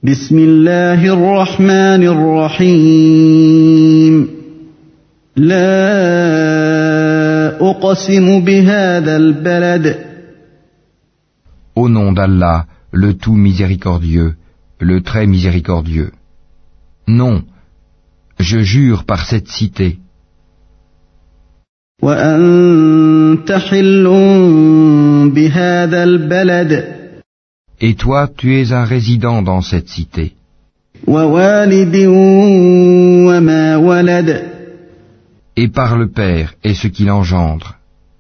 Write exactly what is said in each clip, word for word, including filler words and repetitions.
بسم الله الرحمن الرحيم لا أقسم بهذا البلد Au nom d'Allah, le tout miséricordieux, le très miséricordieux. Non, je jure par cette cité. وأنت حل بهذا البلد Et toi, tu es un résident dans cette cité. ووالد وما ولد Et par le Père et ce qu'il engendre.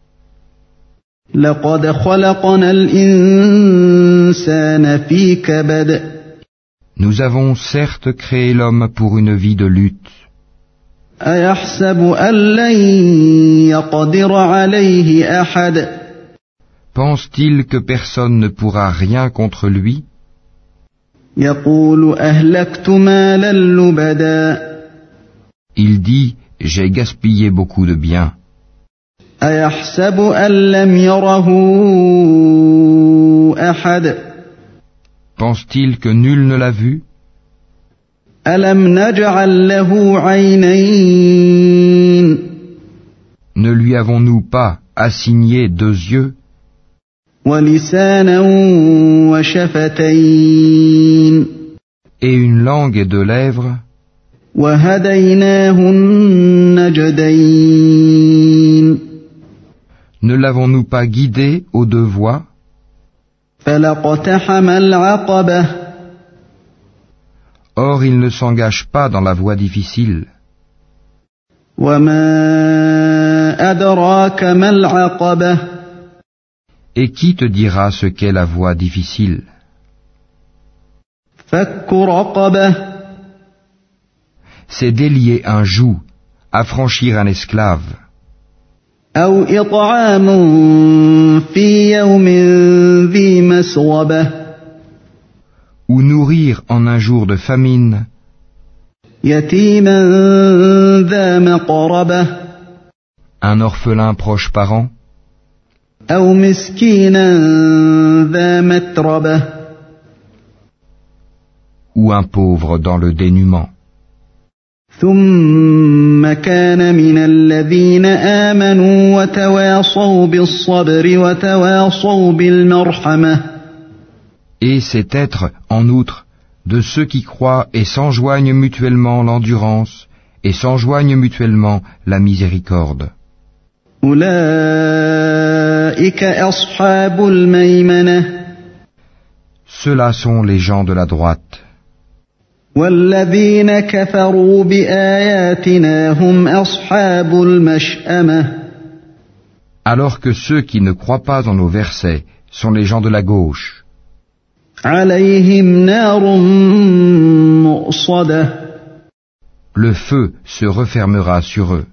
لقد خلقنا الإنسان في كبد Nous avons certes créé l'homme pour une vie de lutte. أيحسب أن لن يقدر عليه أحد Pense-t-il que personne ne pourra rien contre lui? يقول أهلكت مالا لبدا Il dit, j'ai gaspillé beaucoup de biens. أيحسب أن لم يره أحد Pense-t-il que nul ne l'a vu? ألم نجعل له عينين Ne lui avons-nous pas assigné deux yeux ولسانا وشفتين et une langue et deux lèvres? وهديناه النجدين Ne l'avons-nous pas guidé aux deux voies? فلاقتحم العقبة Or il ne s'engage pas dans la voie difficile. وما أدراك ما العقبة Et qui te dira ce qu'est la voie difficile? فك رقبة C'est délier un joug, affranchir un esclave, أو إطعام في يوم ذي مسغبة ou nourrir en un jour de famine يتيما ذا مقربة un orphelin proche parent, أو مسكينا ذا متربة ou un pauvre dans le dénuement. ثم كان من الذين آمنوا وتواصوا بالصبر وتواصوا بالمرحمة Et c'est être, en outre, de ceux qui croient et s'enjoignent mutuellement l'endurance et s'enjoignent mutuellement la miséricorde. أولئك أصحاب الميمنة Ceux-là sont les gens de la droite. والذين كفروا بآياتنا هم أصحاب المشأمة Alors que ceux qui ne croient pas en nos versets sont les gens de la gauche. عليهم نار مؤصدة Le feu se refermera sur eux.